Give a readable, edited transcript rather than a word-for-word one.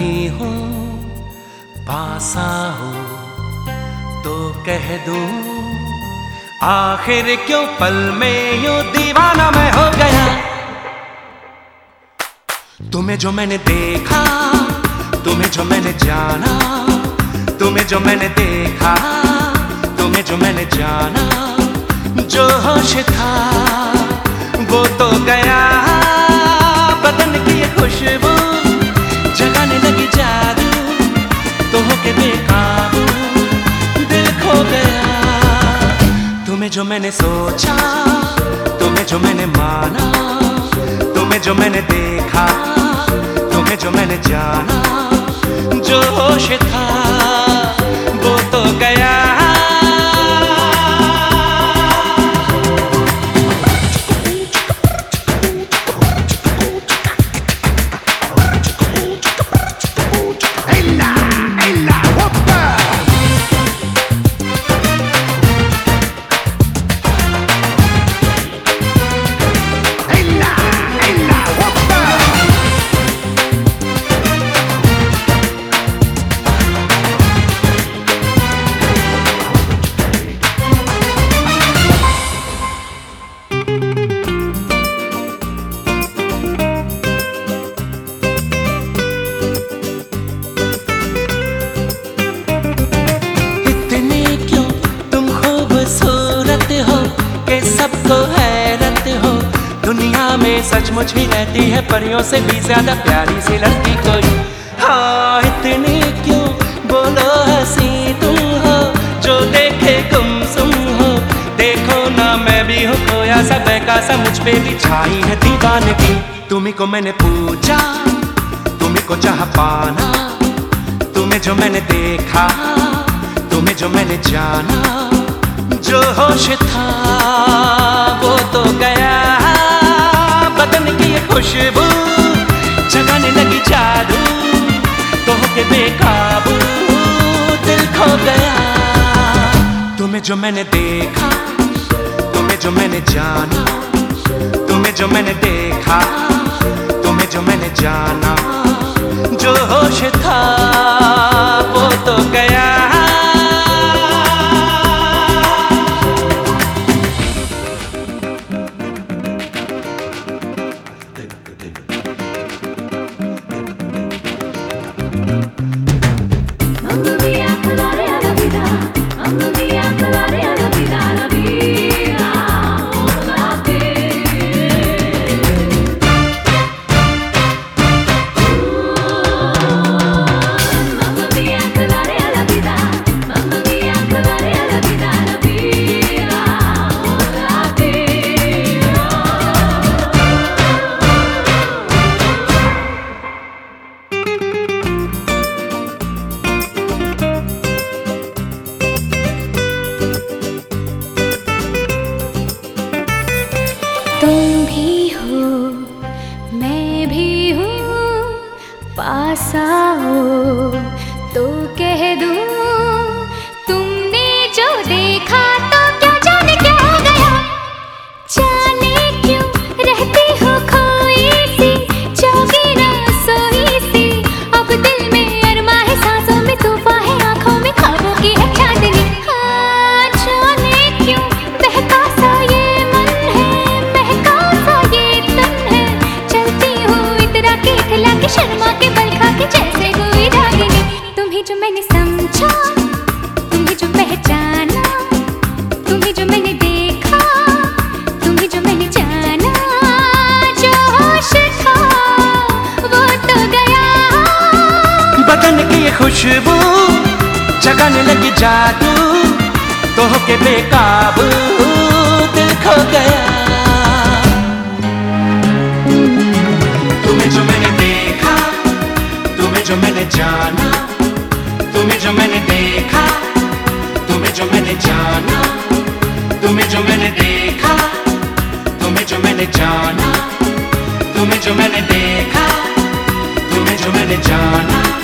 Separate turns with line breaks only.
नहीं हो पास आओ तो कह दूं, आखिर क्यों पल में यूं दीवाना मैं हो गया। तुम्हें जो मैंने देखा, तुम्हें जो मैंने जाना, तुम्हें जो मैंने देखा, तुम्हें जो मैंने जाना, जो होश था वो तो गया। बदन की ये खुशबू जगाने लगी जादू, तो होके बेकाबू दिल खो गया। तुम्हें जो मैंने सोचा, तुम्हें जो मैंने माना, तुम्हें जो मैंने देखा, तुम्हें जो मैंने जाना, जो होश था वो तो गया। सबको हैरत हो दुनिया में, सचमुच ही रहती है परियों से भी ज्यादा प्यारी सी लड़की कोई। हाँ इतनी क्यों बोलो हंसी तुम हो, जो देखे गुमसुम हो। देखो ना मैं भी हूँ खोया सा बहका सा, मुझ पे भी छाई है दीवानगी। तुम्ही को मैंने पूछा, तुम्ही को चाहा पाना, तुम्हें जो मैंने देखा, तुम्हें जो मैंने जाना, जो होश था वो तो गया। बदन की ये खुशबू जगाने लगी जादू, तो होके बेकाबू दिल खो गया। तुम्हें जो मैंने देखा, तुम्हें जो मैंने जाना, तुम्हें जो मैंने देखा, तुम्हें जो मैंने जाना, जो होश था वो तो गया।
तुम भी हो मैं भी हूँ, पास आओ तो कह दूँ, तुमने जो देखा तो क्या जाने क्या हो गया। जाने क्यों रहती हो खोई सी, जागी ना सोई सी। अब दिल में अरमा है, सांसों में तूफान है, आंखों में ख्वाबों की है चांदनी। हाँ जाने क्यों बहका सा ये मन है, महका सा ये तन है। चलती हूँ इतरा के इतला के, शर्मा के बल खा के जैसे कोई रागिनी। तुम्हें जो मैंने समझा, तुम्हें जो पहचाना, तुम्हें जो मैंने देखा, तुम्हें जो मैंने जाना, जो होश था वो तो गया।
बदन की ये खुशबू जगाने लगी जादू, तो होके बेकाबू दिल खो गया। तुम्हें जो मैंने देखा, तुम्हें जो मैंने जाना, तुम्हें जो मैंने देखा, तुम्हें जो मैंने जाना, तुम्हें जो मैंने देखा, तुम्हें जो मैंने जाना, तुम्हें जो मैंने देखा, तुम्हें जो मैंने जाना।